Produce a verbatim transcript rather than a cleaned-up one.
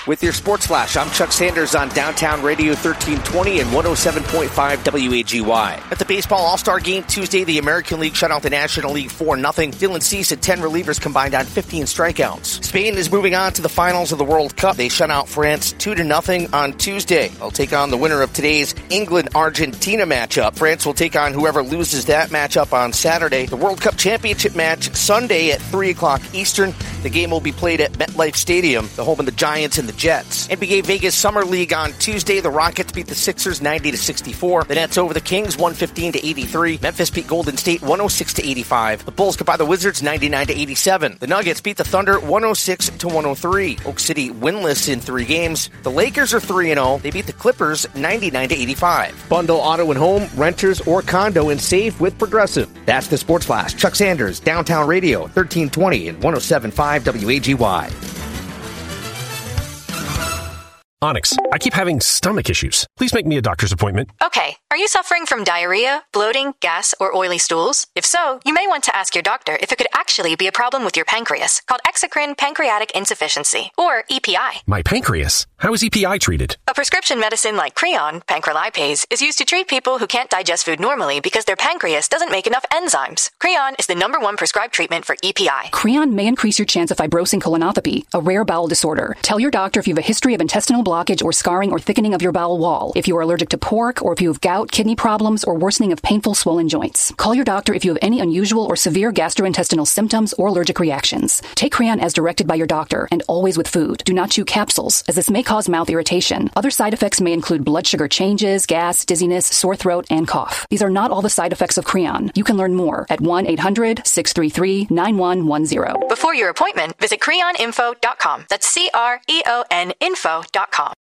With your Sports Flash, I'm Chuck Sanders on Downtown Radio thirteen twenty and one oh seven point five W A G Y. At the Baseball All-Star Game Tuesday, the American League shut out the National League four nothing. Dylan Cease and ten relievers combined on fifteen strikeouts. Spain is moving on to the finals of the World Cup. They shut out France two to nothing on Tuesday. They'll take on the winner of today's England-Argentina matchup. France will take on whoever loses that matchup on Saturday. The World Cup Championship match Sunday at three o'clock Eastern. The game will be played at MetLife Stadium, the home of the Giants and the Jets. N B A Vegas Summer League on Tuesday. The Rockets beat the Sixers ninety to sixty-four. The Nets over the Kings one fifteen to eighty-three. Memphis beat Golden State one oh six to eighty-five. The Bulls got by the Wizards ninety-nine to eighty-seven. The Nuggets beat the Thunder one oh six to one oh three. Oak City winless in three games. The Lakers are three and oh. They beat the Clippers ninety-nine to eighty-five. Bundle auto and home, renters, or condo and save with Progressive. That's the Sports Flash. Chuck Sanders, Downtown Radio thirteen twenty and one oh seven point five W A G Y. Onyx, I keep having stomach issues. Please make me a doctor's appointment. Okay. Are you suffering from diarrhea, bloating, gas, or oily stools? If so, you may want to ask your doctor if it could actually be a problem with your pancreas, called exocrine pancreatic insufficiency, or E P I. My pancreas? How is E P I treated? A prescription medicine like Creon, pancrelipase, is used to treat people who can't digest food normally because their pancreas doesn't make enough enzymes. Creon is the number one prescribed treatment for E P I. Creon may increase your chance of fibrosing colonopathy, a rare bowel disorder. Tell your doctor if you have a history of intestinal blockage or scarring or thickening of your bowel wall, if you are allergic to pork, or if you have gout, kidney problems, or worsening of painful swollen joints. Call your doctor if you have any unusual or severe gastrointestinal symptoms or allergic reactions. Take Creon as directed by your doctor, and always with food. Do not chew capsules, as this may cause mouth irritation. Other side effects may include blood sugar changes, gas, dizziness, sore throat, and cough. These are not all the side effects of Creon. You can learn more at one eight hundred six three three nine one one zero. Before your appointment, visit creon info dot com. That's C R E O N info dot com.